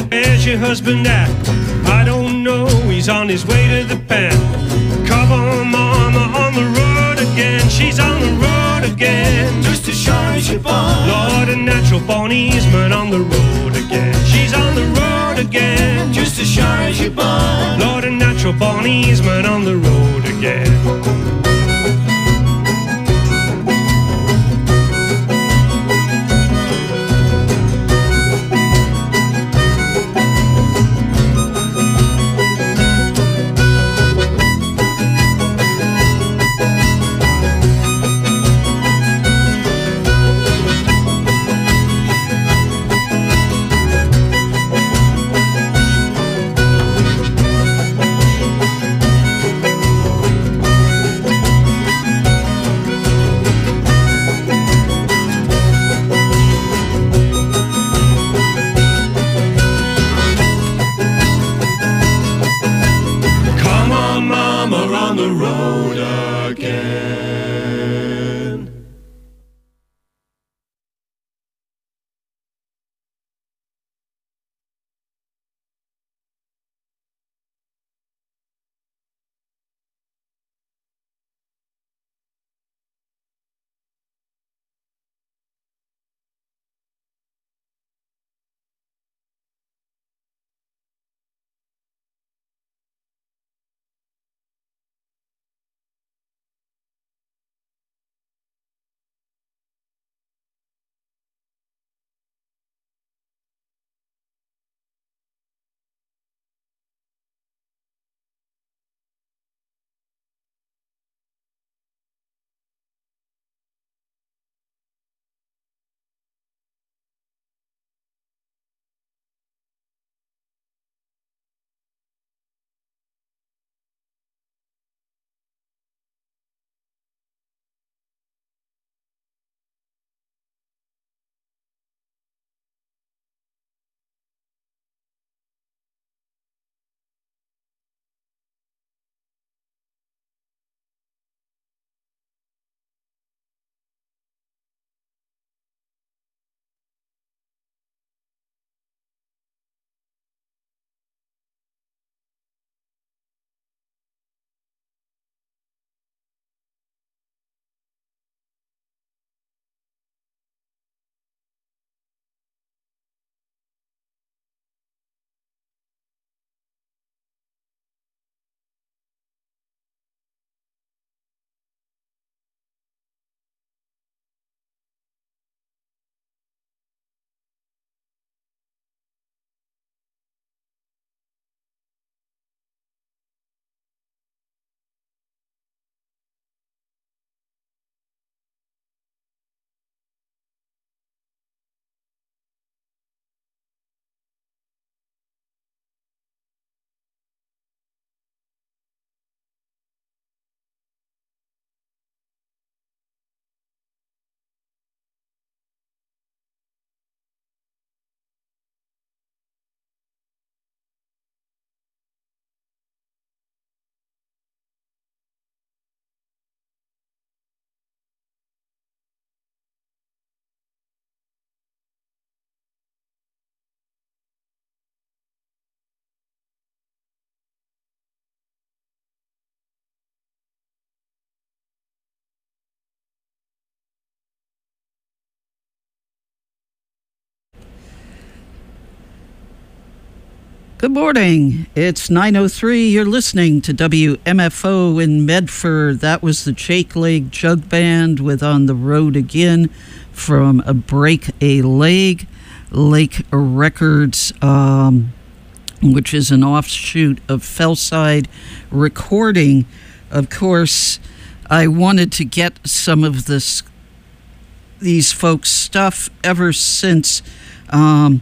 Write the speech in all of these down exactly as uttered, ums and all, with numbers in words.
Where's your husband at? I don't know, he's on his way to the pen. Come on, mama, on the road again. She's on the road again, just as sure as you're born. Lord, a natural born easement on the road again. She's on the road again, just as sure as you're born. Lord, a natural born easement on the road again. Good morning. It's nine oh three. You're listening to W M F O in Medford. That was the Jake Leg Jug Band with On the Road Again from a Break a Leg Lake Records, um, which is an offshoot of Fellside Recording. Of course, I wanted to get some of this, these folks' stuff ever since um,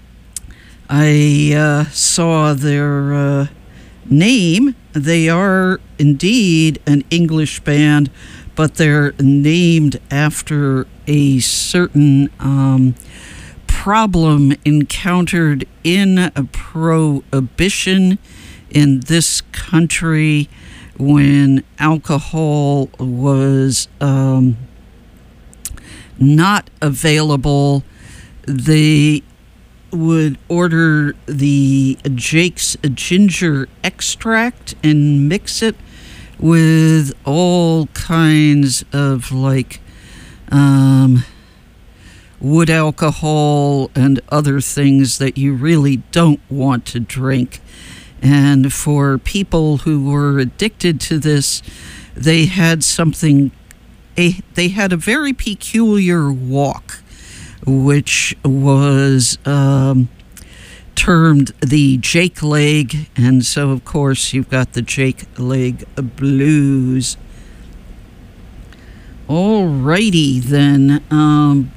I uh, saw their uh, name. They are indeed an English band, but they're named after a certain um, problem encountered in a prohibition in this country when alcohol was um, not available. The would order the Jake's ginger extract and mix it with all kinds of like um, wood alcohol and other things that you really don't want to drink. And for people who were addicted to this, they had something, a, they had a very peculiar walk, which was um, termed the Jake Leg. And so, of course, you've got the Jake Leg Blues. All righty, then. Um,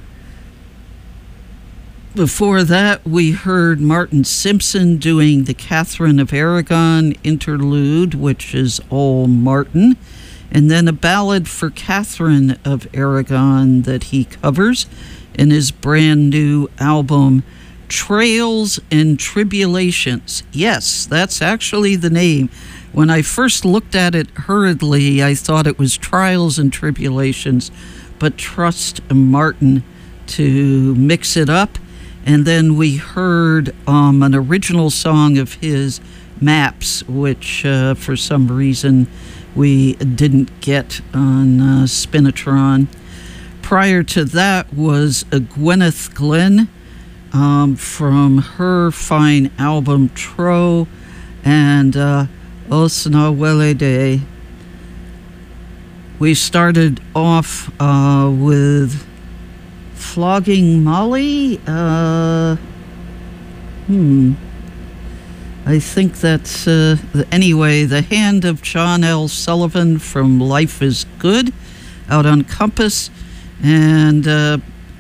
before that, we heard Martin Simpson doing the Catherine of Aragon interlude, which is all Martin. And then a ballad for Catherine of Aragon that he covers in his brand new album, Trails and Tribulations. Yes, that's actually the name. When I first looked at it hurriedly, I thought it was Trials and Tribulations, but trust Martin to mix it up. And then we heard um, an original song of his, Maps, which uh, for some reason we didn't get on uh, Spinatron. Prior to that was a Gwyneth Glenn um, from her fine album Tro and uh, Osna Wele Day. We started off uh, with Flogging Molly. Uh, hmm. I think that's, uh, anyway, The Hand of John L. Sullivan from Life is Good, out on Compass. And uh,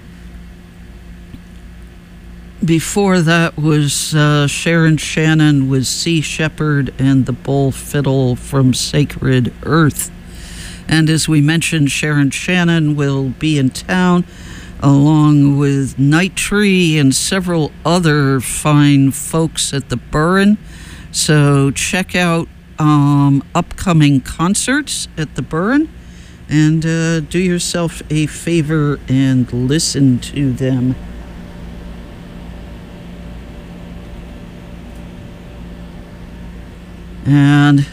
before that was uh, Sharon Shannon with Sea Shepherd and the Bull Fiddle from Sacred Earth. And as we mentioned, Sharon Shannon will be in town along with Night Tree and several other fine folks at the Burren. So check out um, upcoming concerts at the Burren and uh, do yourself a favor and listen to them. And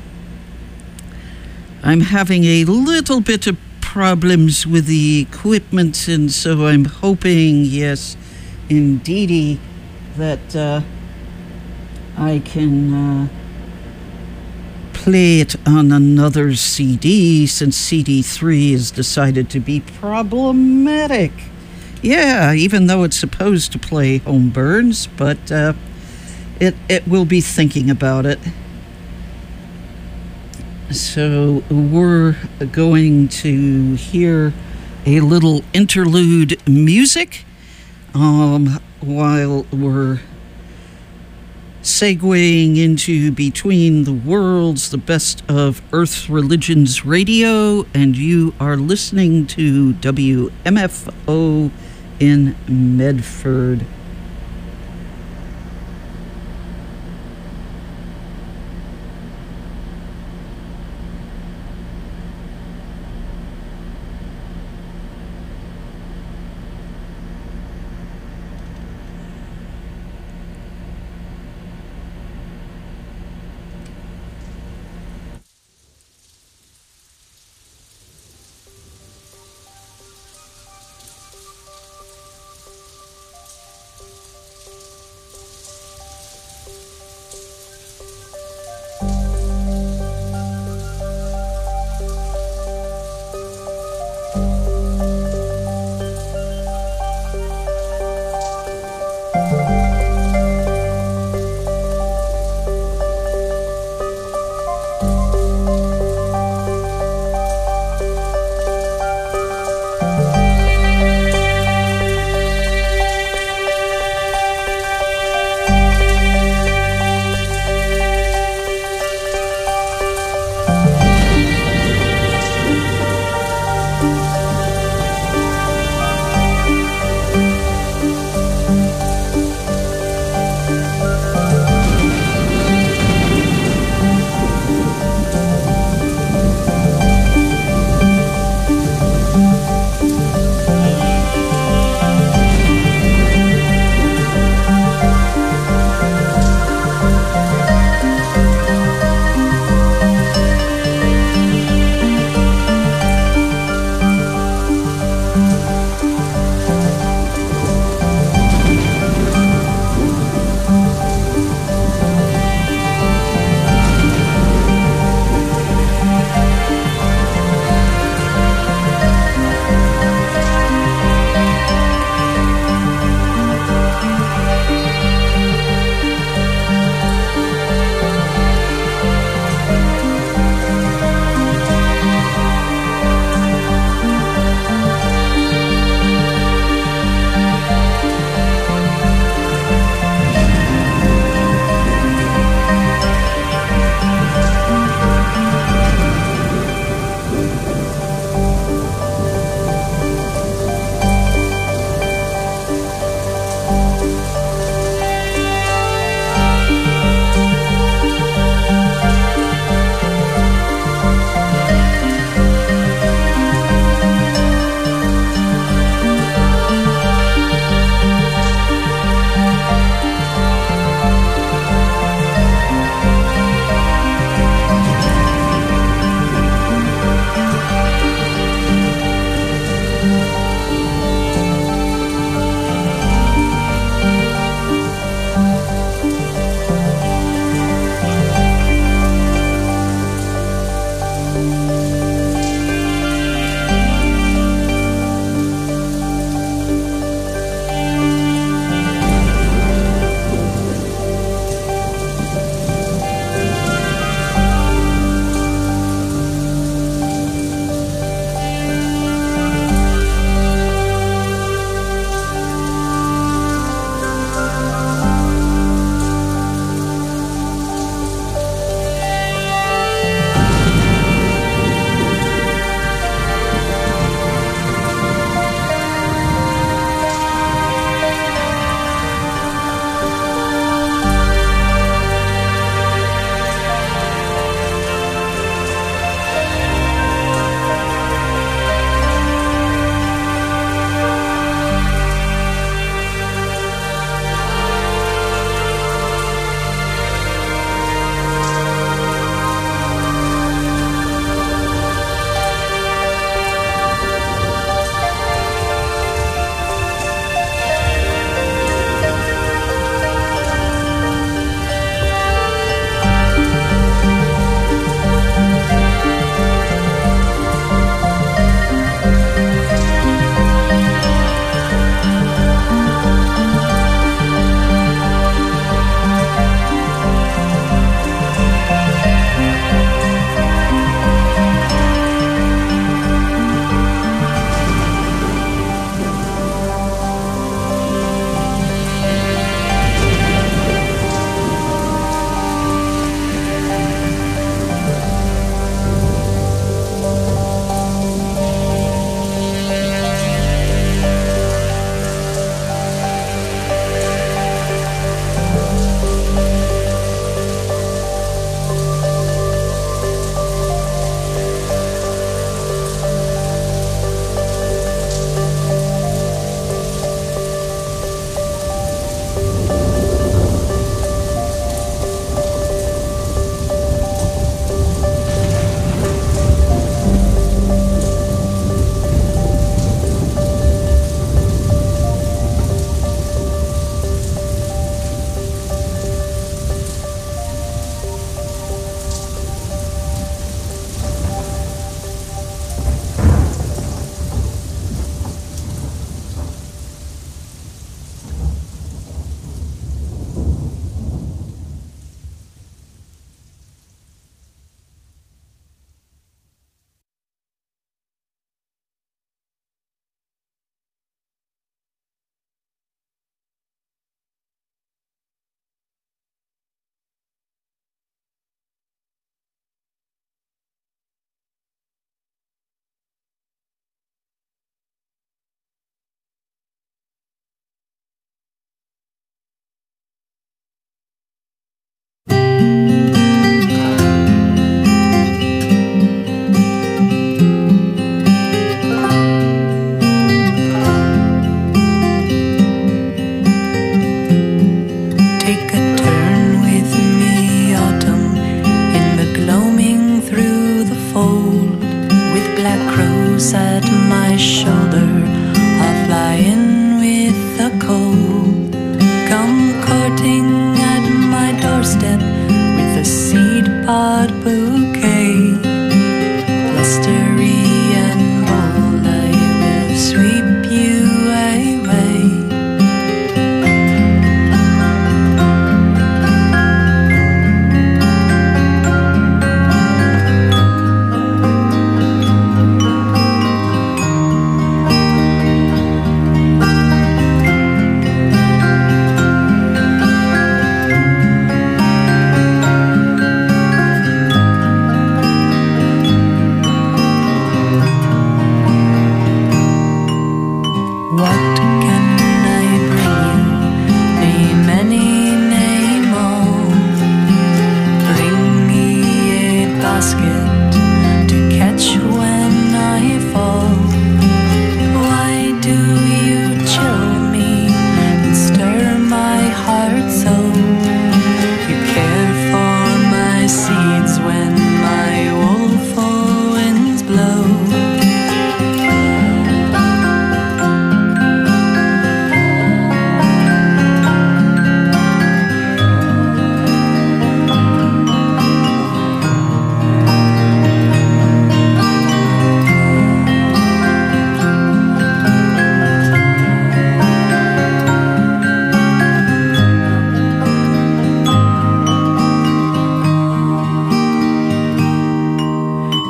I'm having a little bit of problems with the equipment, and so I'm hoping, yes, indeedy, that uh, I can uh, play it on another C D, since C D three has decided to be problematic. Yeah, even though it's supposed to play Home Burns, but uh, it, it will be thinking about it. So we're going to hear a little interlude music um, while we're segueing into Between the Worlds, the best of Earth Religions Radio, and you are listening to W M F O in Medford.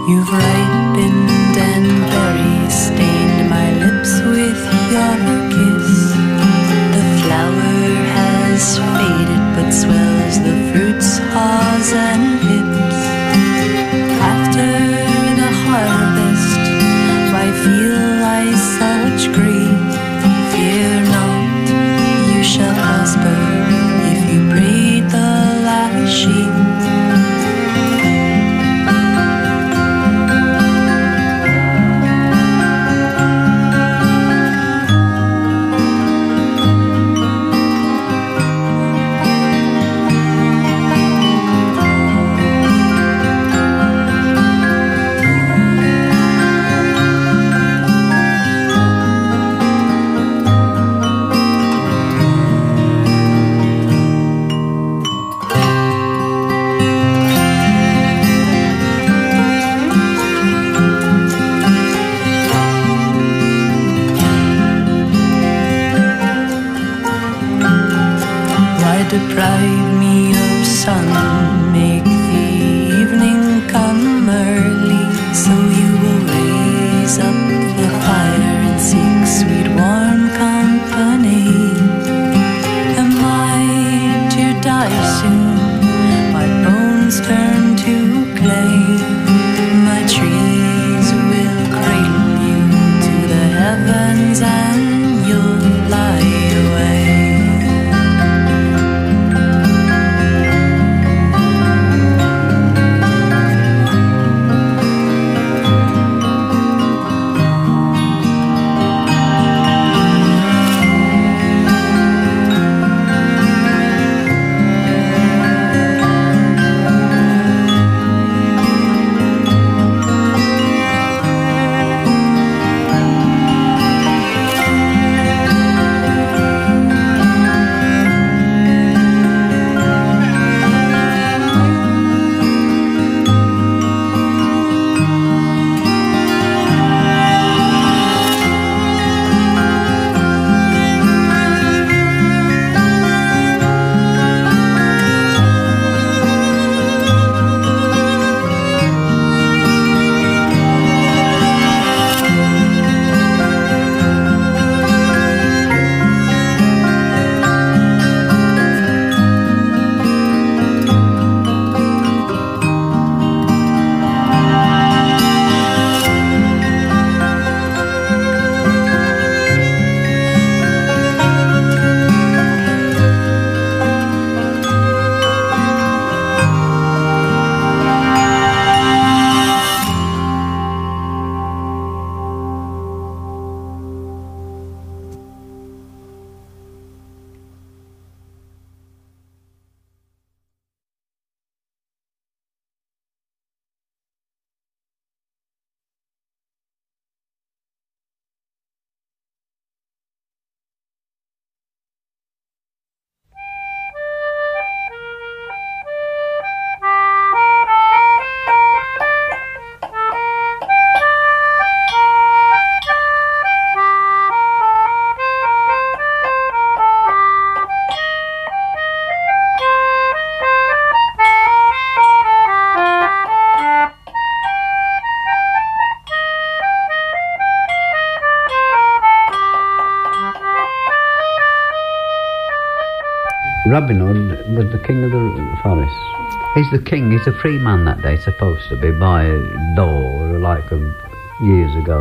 You've ripened and berry stained my lips with your kiss. The flower has faded but swells the fruit's haws and hips. After the harvest, why feel I such grief? Fear not, you shall prosper if you breed the last sheep. Deprive me of sun, make the evening come early, so you will raise up the fire and seek sweet warm company. Am I to die soon? My bones turn to clay. My trees will cradle you to the heavens and you'll fly away. Robin Hood was the king of the forest. He's the king, he's a free man that day, supposed to be, by law, like of years ago.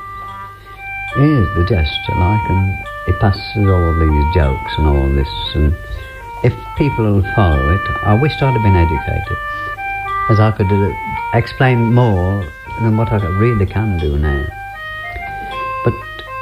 He, he is the jester, like, and he passes all these jokes and all this, and if people will follow it, I wish I'd have been educated, as I could uh, explain more than what I really can do now. But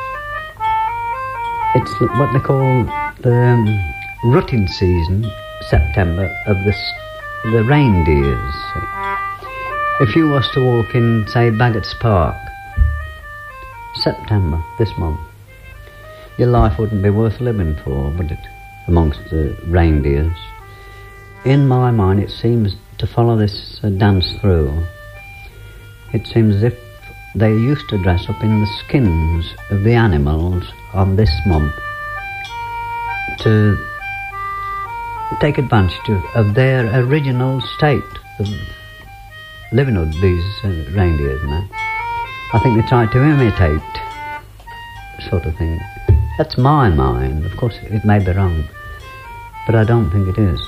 it's what they call the um, rutting season, September, of the the reindeers. If you was to walk in, say, Baggots Park, September, this month, your life wouldn't be worth living for, would it, amongst the reindeers? In my mind, it seems to follow this uh, dance through. It seems as if they used to dress up in the skins of the animals on this month to take advantage of, of their original state of living with these uh, reindeers and that. I think they try to imitate sort of thing. That's my mind. Of course, it may be wrong, but I don't think it is.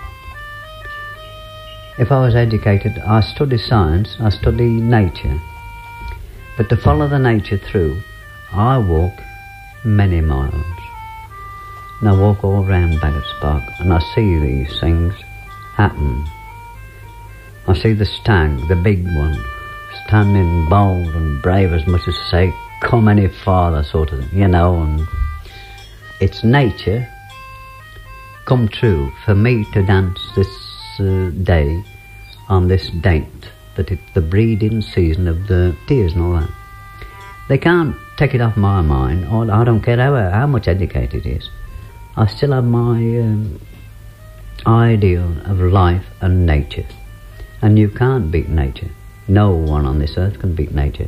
If I was educated, I study science, I study nature. But to follow the nature through, I walk many miles. And I walk all round Baggots Park, and I see these things happen. I see the stag, the big one, standing bold and brave, as much as to say, come any farther, sort of thing, you know. And it's nature come true for me to dance this uh, day on this date, that it's the breeding season of the deers and all that. They can't take it off my mind, or I don't care how, how much educated it is. I still have my um, ideal of life and nature. And you can't beat nature. No one on this earth can beat nature.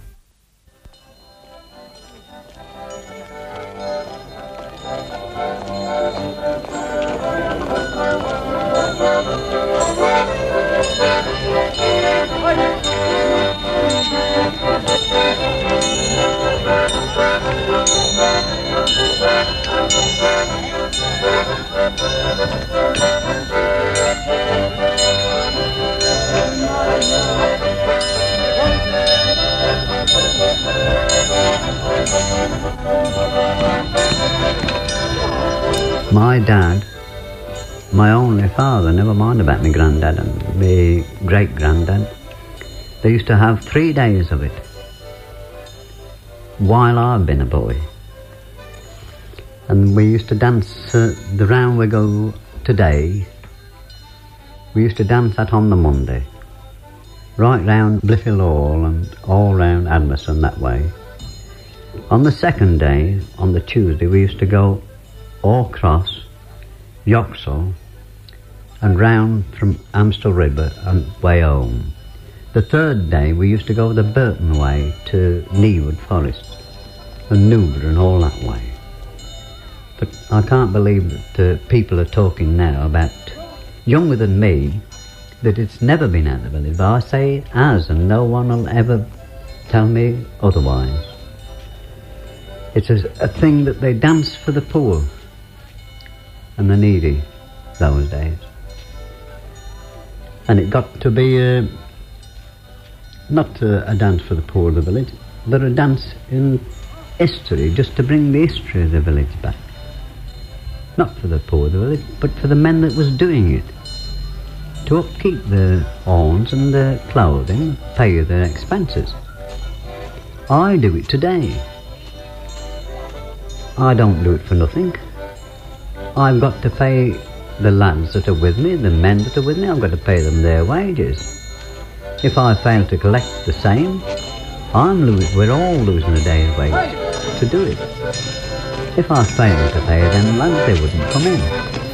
My dad, my only father, never mind about my granddad and my great-granddad, they used to have three days of it while I've been a boy. And we used to dance uh, the round we go today. We used to dance that on the Monday, right round Bliffield Hall and all round Admerson that way. On the second day, on the Tuesday, we used to go all across Yoxall and round from Amstel River and way home. The third day we used to go the Burton way to Newood Forest and Newbury and all that way. But I can't believe that uh, people are talking now about, younger than me, that it's never been out of the village. But I say it has, and no one will ever tell me otherwise. It's a, a thing that they dance for the poor and the needy those days. And it got to be a, not a, a dance for the poor of the village, but a dance in history, just to bring the history of the village back. Not for the poor of the village, but for the men that was doing it. To upkeep the horns and the clothing, pay their expenses. I do it today. I don't do it for nothing. I've got to pay the lads that are with me, the men that are with me, I've got to pay them their wages. If I fail to collect the same, I'm losing, we're all losing a day's wage to do it. If I fail to pay them lads, they wouldn't come in.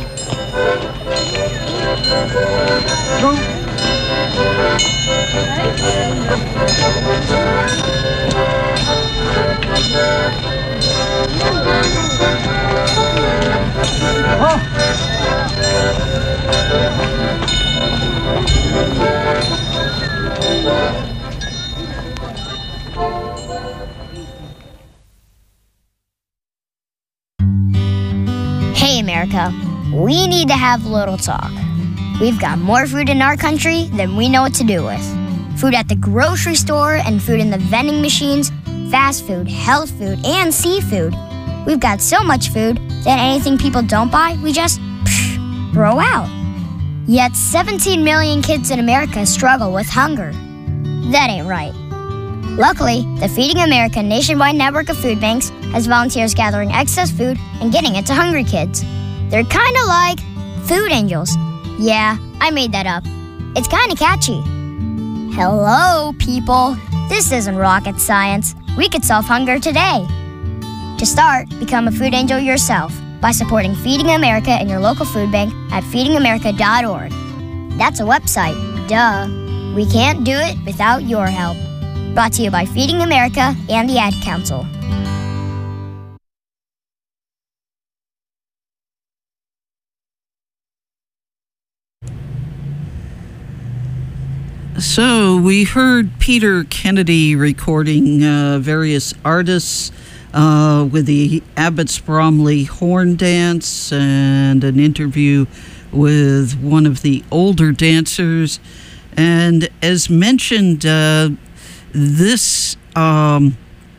Hey, America, we need to have a little talk. We've got more food in our country than we know what to do with. Food at the grocery store and food in the vending machines, fast food, health food, and seafood. We've got so much food that anything people don't buy, we just psh, throw out. Yet seventeen million kids in America struggle with hunger. That ain't right. Luckily, the Feeding America nationwide network of food banks has volunteers gathering excess food and getting it to hungry kids. They're kind of like food angels. Yeah, I made that up. It's kind of catchy. Hello, people. This isn't rocket science. We could solve hunger today. To start, become a food angel yourself by supporting Feeding America in your local food bank at feeding america dot org. That's a website, duh. We can't do it without your help. Brought to you by Feeding America and the Ad Council. So we heard Peter Kennedy recording uh, various artists uh, with the Abbots Bromley Horn Dance and an interview with one of the older dancers. And as mentioned, uh, this um,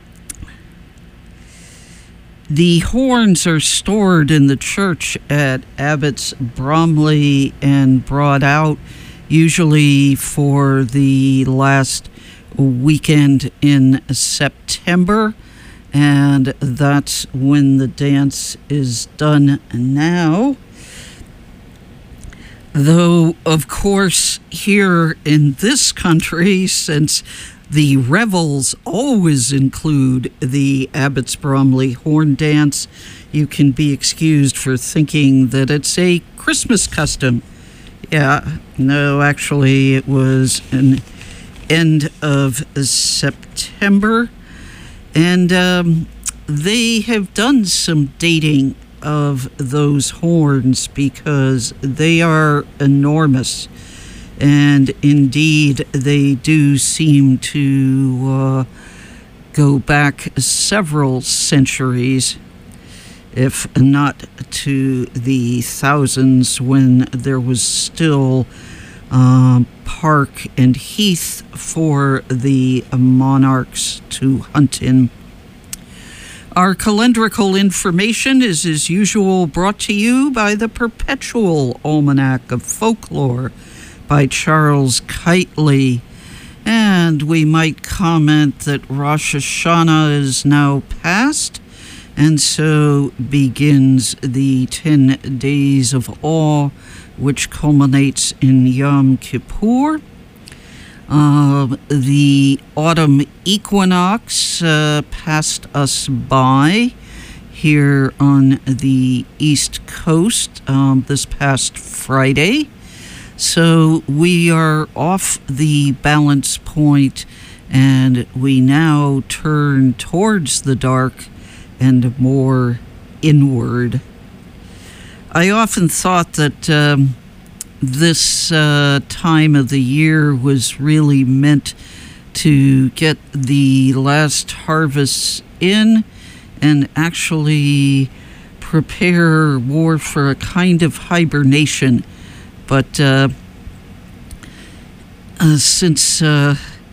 the horns are stored in the church at Abbots Bromley and brought out usually for the last weekend in September, and that's when the dance is done now. Though, of course, here in this country, since the revels always include the Abbots Bromley Horn Dance, you can be excused for thinking that it's a Christmas custom. Yeah, no, actually, it was an end of September, and um, they have done some dating of those horns because they are enormous, and indeed they do seem to uh, go back several centuries, if not to the thousands, when there was still uh, park and heath for the monarchs to hunt in. Our calendrical information is, as usual, brought to you by the Perpetual Almanac of Folklore by Charles Keightley. And we might comment that Rosh Hashanah is now past, and so begins the ten days of awe, which culminates in Yom Kippur. Uh, the autumn equinox uh, passed us by here on the East Coast um, this past Friday. So we are off the balance point, and we now turn towards the dark and more inward. I often thought that um, this uh, time of the year was really meant to get the last harvests in and actually prepare more for a kind of hibernation. But uh, uh, since uh,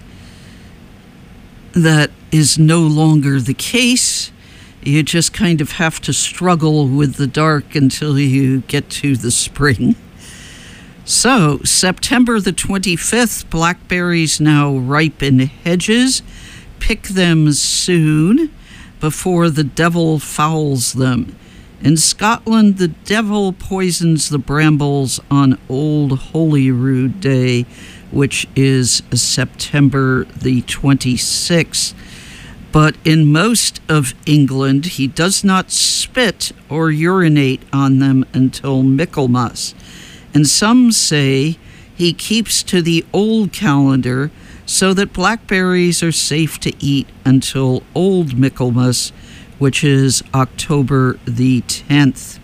that is no longer the case, you just kind of have to struggle with the dark until you get to the spring. So, September the twenty-fifth, blackberries now ripe in hedges. Pick them soon before the devil fouls them. In Scotland, the devil poisons the brambles on Old Holyrood Day, which is September the twenty-sixth. But in most of England, he does not spit or urinate on them until Michaelmas. And some say he keeps to the old calendar so that blackberries are safe to eat until Old Michaelmas, which is October the tenth.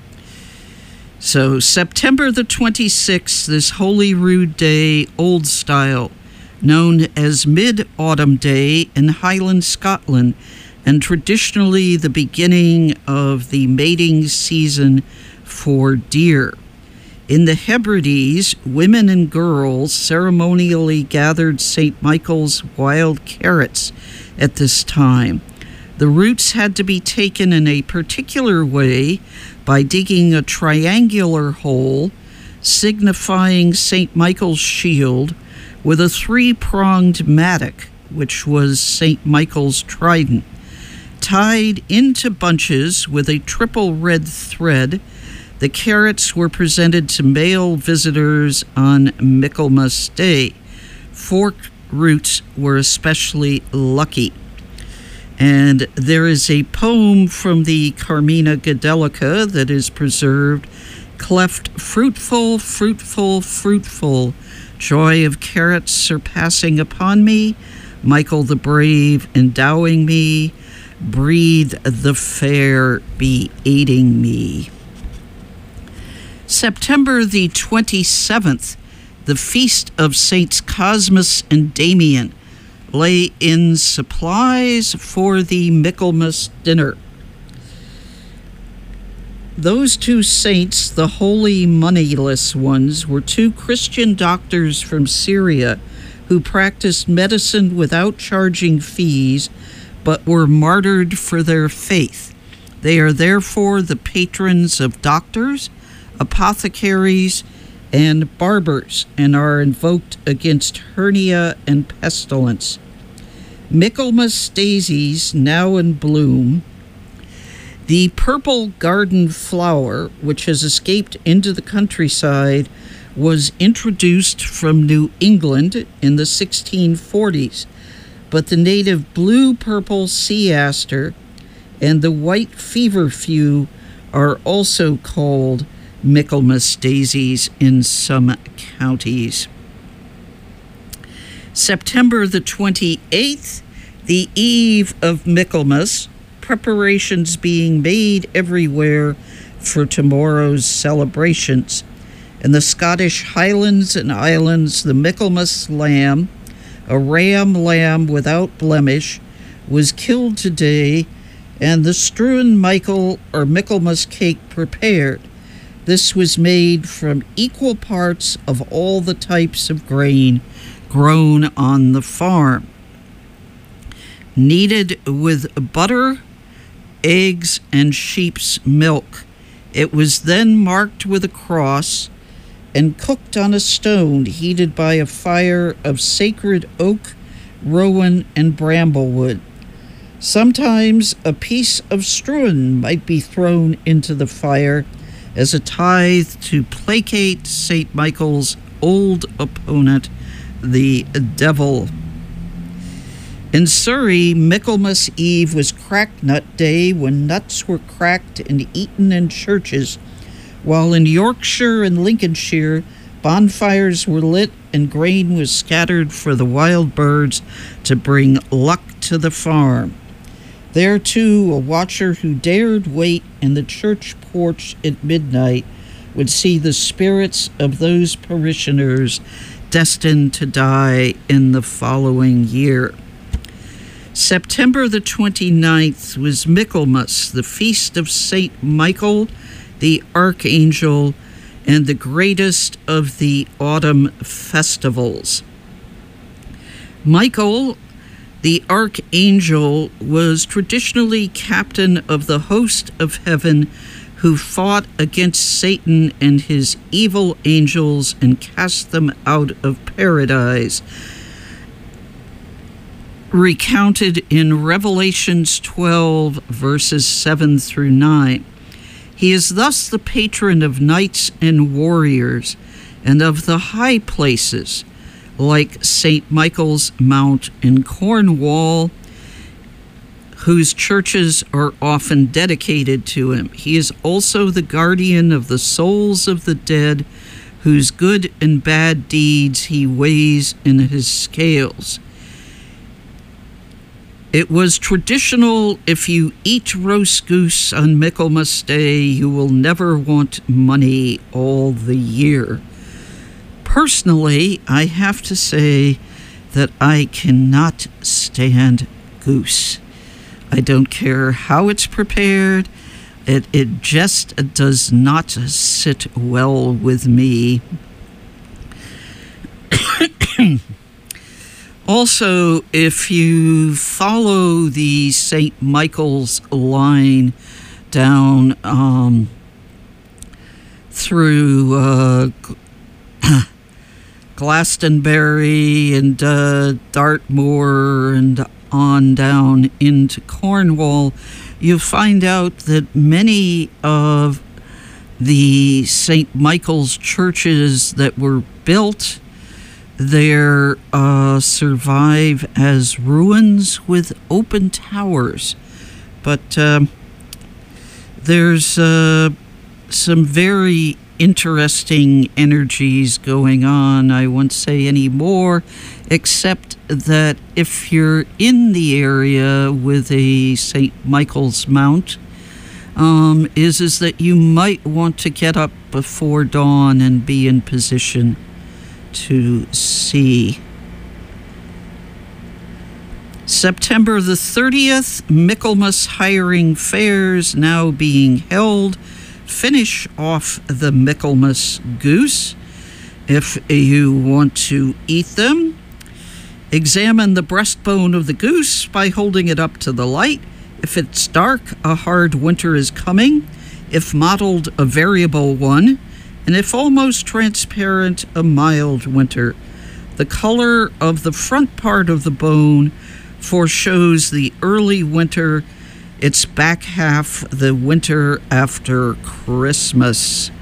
So September the twenty-sixth, this Holyrood Day, Old Style, known as Mid-Autumn Day in Highland Scotland, and traditionally the beginning of the mating season for deer. In the Hebrides, women and girls ceremonially gathered Saint Michael's wild carrots at this time. The roots had to be taken in a particular way by digging a triangular hole, signifying Saint Michael's shield, with a three-pronged mattock, which was Saint Michael's trident. Tied into bunches with a triple red thread, the carrots were presented to male visitors on Michaelmas Day. Forked roots were especially lucky. And there is a poem from the Carmina Gadelica that is preserved. Cleft fruitful, fruitful, fruitful, joy of carrots surpassing upon me, Michael the brave endowing me, breathe the fair be aiding me. September the twenty-seventh The feast of Saints Cosmas and Damian lay in supplies for the Michaelmas dinner. Those two saints, the holy moneyless ones, were two Christian doctors from Syria who practiced medicine without charging fees, but were martyred for their faith. They are therefore the patrons of doctors, apothecaries, and barbers, and are invoked against hernia and pestilence. Michaelmas daisies, now in bloom. The purple garden flower, which has escaped into the countryside, was introduced from New England in the sixteen forties, but the native blue-purple sea aster and the white feverfew are also called Michaelmas daisies in some counties. September the twenty-eighth, the eve of Michaelmas, preparations being made everywhere for tomorrow's celebrations. In the Scottish Highlands and Islands, the Michaelmas lamb, a ram lamb without blemish, was killed today, and the strewn Michael or Michaelmas cake prepared. This was made from equal parts of all the types of grain grown on the farm. Kneaded with butter, eggs, and sheep's milk. It was then marked with a cross and cooked on a stone heated by a fire of sacred oak, rowan, and bramblewood. Sometimes a piece of struan might be thrown into the fire as a tithe to placate Saint Michael's old opponent, the devil. In Surrey, Michaelmas Eve was Cracknut Day, when nuts were cracked and eaten in churches, while in Yorkshire and Lincolnshire, bonfires were lit and grain was scattered for the wild birds to bring luck to the farm. There, too, a watcher who dared wait in the church porch at midnight would see the spirits of those parishioners destined to die in the following year. September the twenty-ninth was Michaelmas, the feast of Saint Michael, the Archangel, and the greatest of the autumn festivals. Michael, the Archangel, was traditionally captain of the host of heaven who fought against Satan and his evil angels and cast them out of paradise, recounted in Revelations twelve, verses seven through nine. He is thus the patron of knights and warriors and of the high places, like Saint Michael's Mount in Cornwall, whose churches are often dedicated to him. He is also the guardian of the souls of the dead, whose good and bad deeds he weighs in his scales. It was traditional, if you eat roast goose on Michaelmas Day, you will never want money all the year. Personally, I have to say that I cannot stand goose. I don't care how it's prepared. It, it just does not sit well with me. Also, if you follow the Saint Michael's line down um, through uh, Glastonbury and uh, Dartmoor and on down into Cornwall, you find out that many of the Saint Michael's churches that were built there uh, survive as ruins with open towers. But uh, there's uh, some very interesting energies going on. I won't say any more, except that if you're in the area with a Saint Michael's Mount, um, is, is that you might want to get up before dawn and be in position, to see. September the thirtieth, Michaelmas hiring fairs now being held. Finish off the Michaelmas goose if you want to eat them. Examine the breastbone of the goose by holding it up to the light. If it's dark, a hard winter is coming. If mottled, a variable one. And if almost transparent, a mild winter. The color of the front part of the bone foreshows the early winter, its back half the winter after Christmas.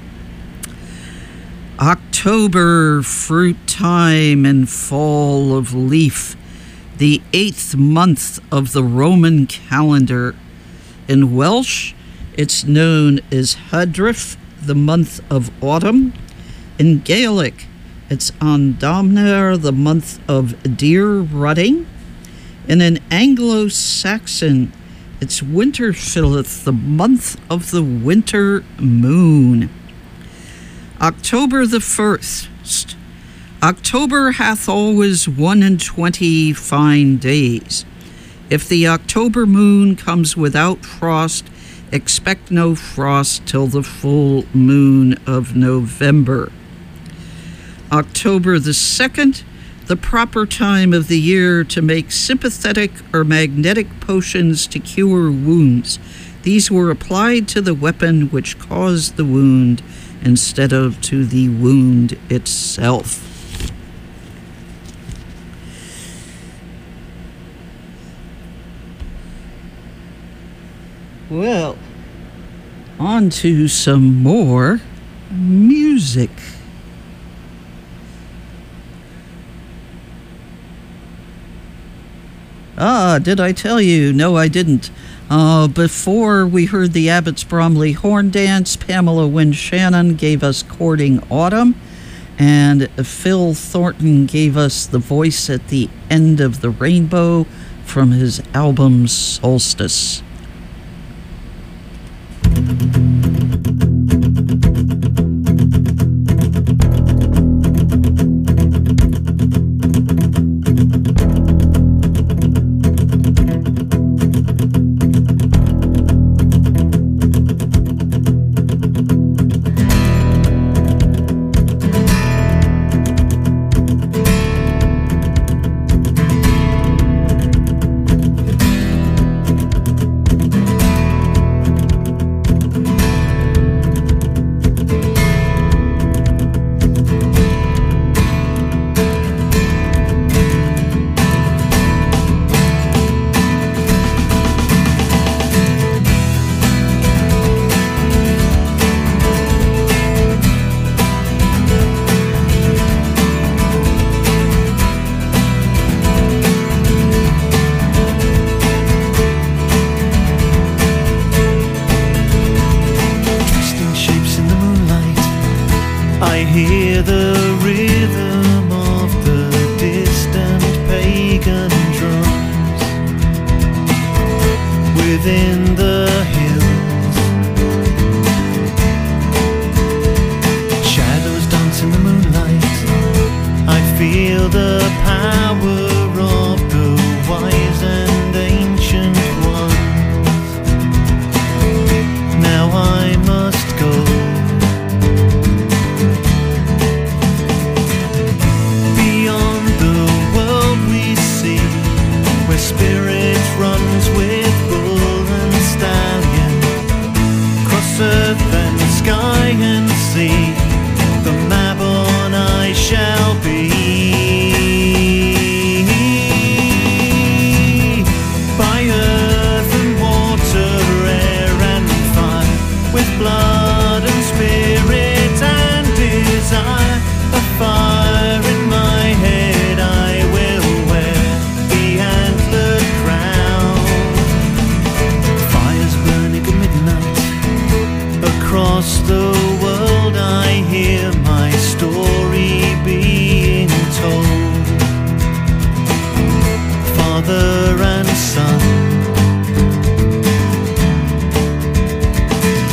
October, fruit time and fall of leaf, the eighth month of the Roman calendar. In Welsh, it's known as Hydref, the month of autumn. In Gaelic, it's Andamner, the month of deer rutting. And in Anglo-Saxon, it's Winterfylleth, the month of the winter moon. October the first. October hath always one and twenty fine days. If the October moon comes without frost, expect no frost till the full moon of November. October the second, the proper time of the year to make sympathetic or magnetic potions to cure wounds. These were applied to the weapon which caused the wound instead of to the wound itself. Well, on to some more music. Ah, did I tell you? No, I didn't. Uh, before we heard the Abbots Bromley Horn Dance, Pamela Wynne Shannon gave us Courting Autumn, and Phil Thornton gave us The Voice at the End of the Rainbow from his album Solstice.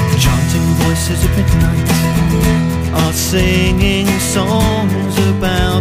Singing songs about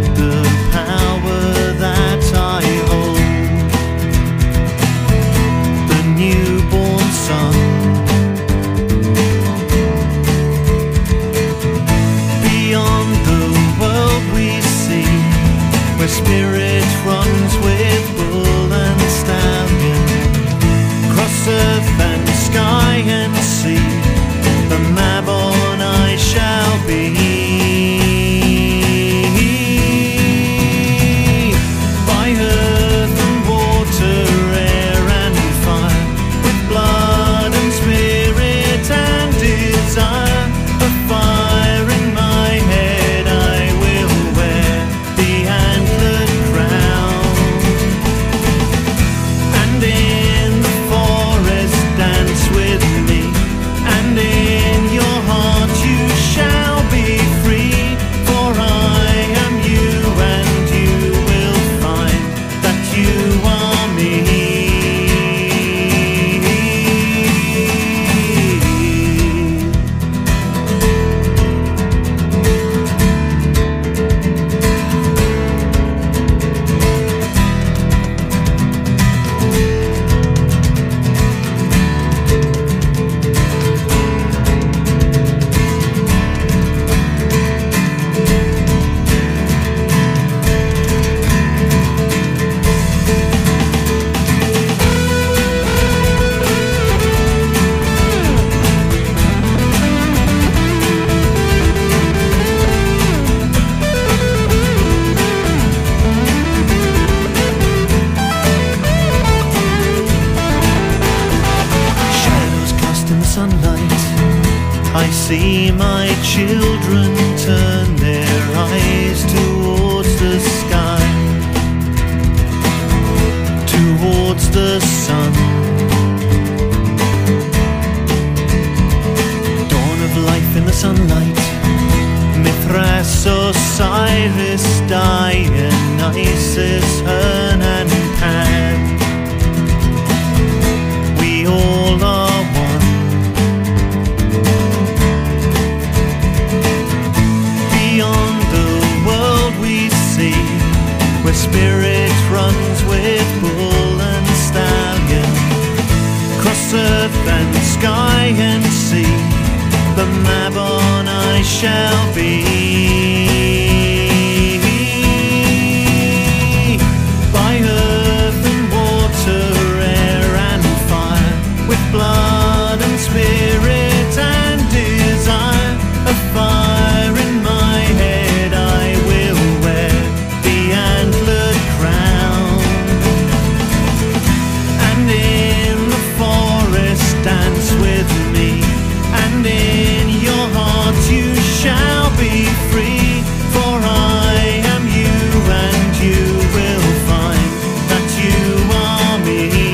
see my children turn their eyes towards the sky, towards the sun. Dawn of life in the sunlight, Mithras, Osiris, Dionysus, Hern and Pan. We all are one. Beyond the world we see, where spirit runs with bull and stallion, cross earth and sky and sea, the Mabon I shall be. By earth and water, air and fire, with blood and spirit and desire, a fire in my head I will wear, the antlered crown. And in the forest dance with me, and in your heart you shall be free, for I am you and you will find that you are me.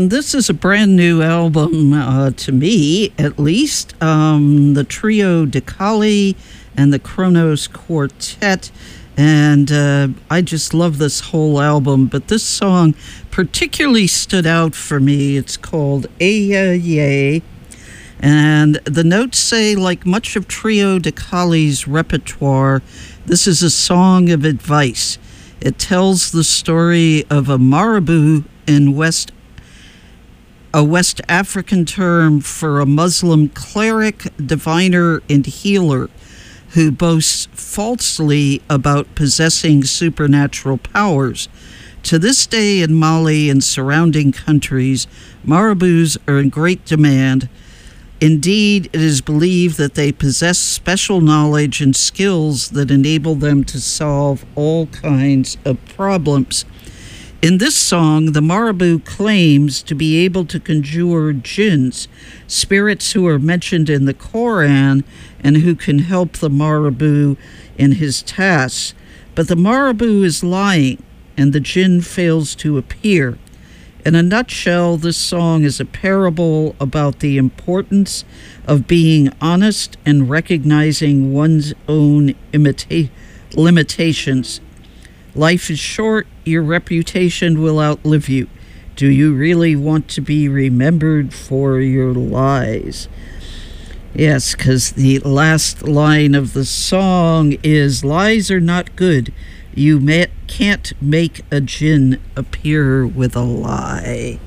And this is a brand new album, uh, to me, at least. Um, the Trio De Cali and the Kronos Quartet. And uh, I just love this whole album. But this song particularly stood out for me. It's called Aya Ye. And the notes say, like much of Trio De Cali's repertoire, this is a song of advice. It tells the story of a marabout in West a West African term for a Muslim cleric, diviner, and healer who boasts falsely about possessing supernatural powers. To this day in Mali and surrounding countries, marabouts are in great demand. Indeed, it is believed that they possess special knowledge and skills that enable them to solve all kinds of problems. In this song, the marabout claims to be able to conjure jinns, spirits who are mentioned in the Quran and who can help the marabout in his tasks. But the marabout is lying, and the jinn fails to appear. In a nutshell, this song is a parable about the importance of being honest and recognizing one's own imita- limitations. Life is short, your reputation will outlive you. Do you really want to be remembered for your lies? Yes, because the last line of the song is, lies are not good. You may, can't make a jinn appear with a lie.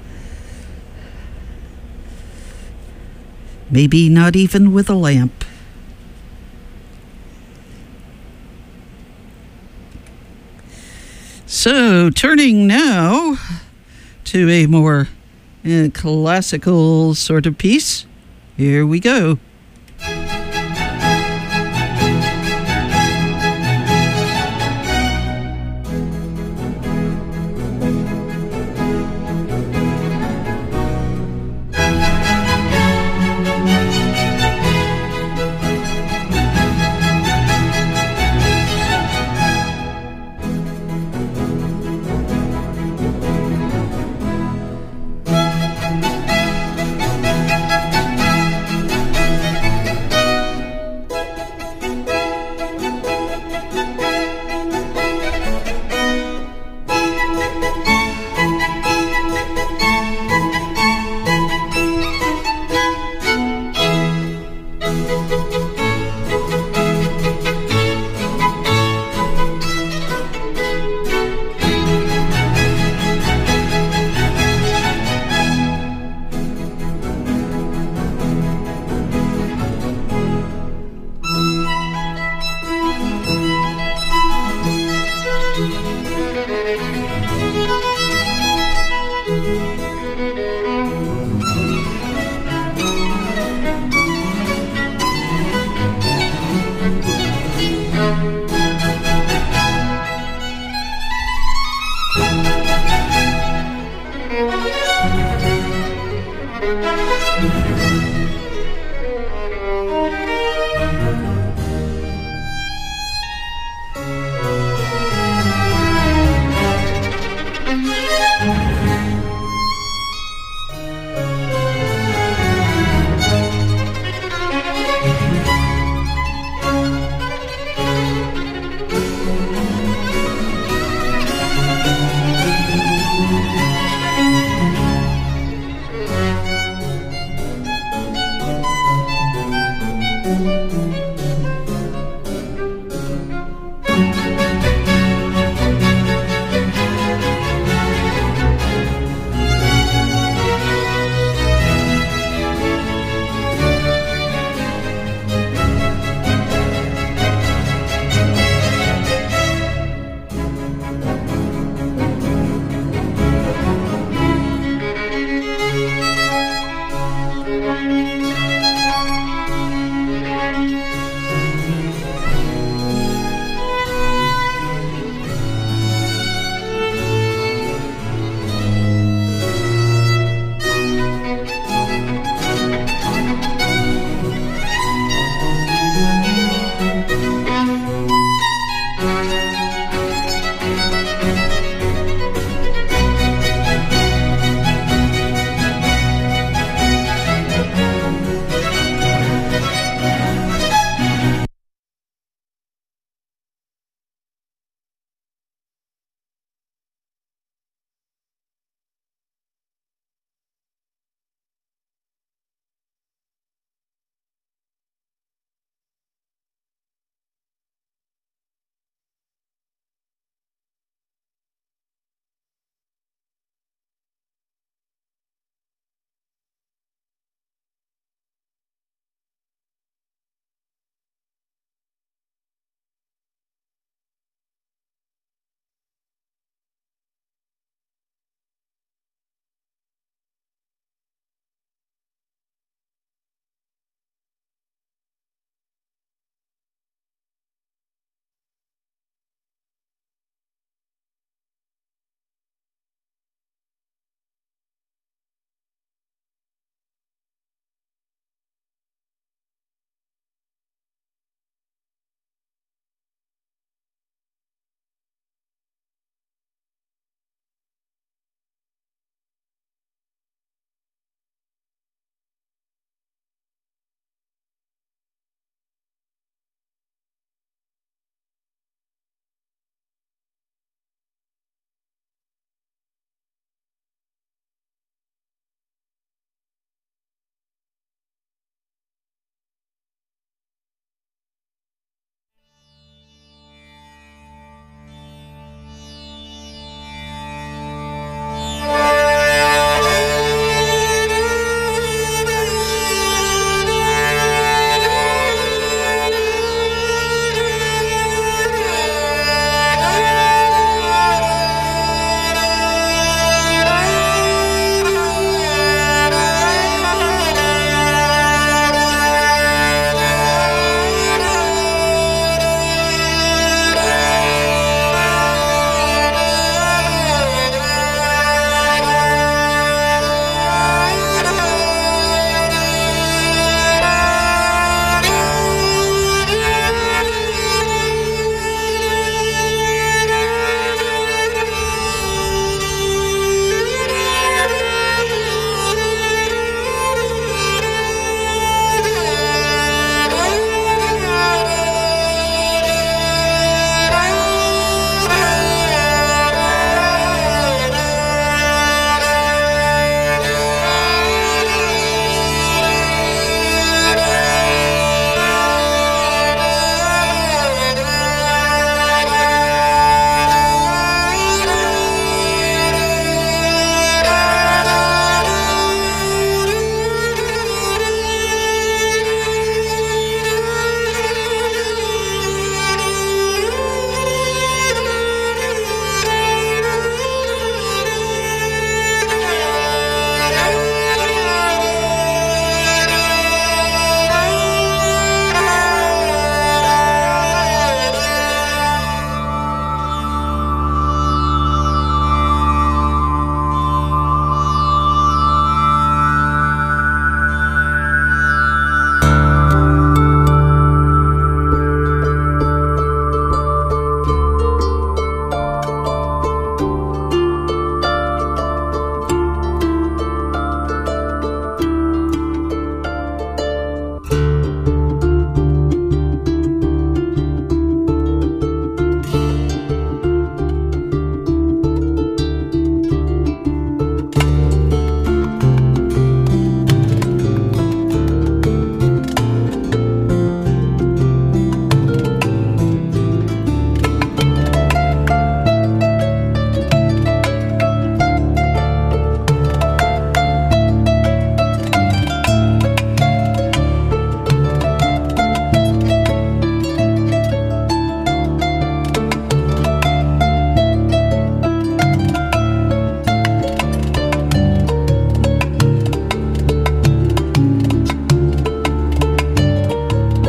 Maybe not even with a lamp. So, turning now to a more uh, classical sort of piece. Here we go.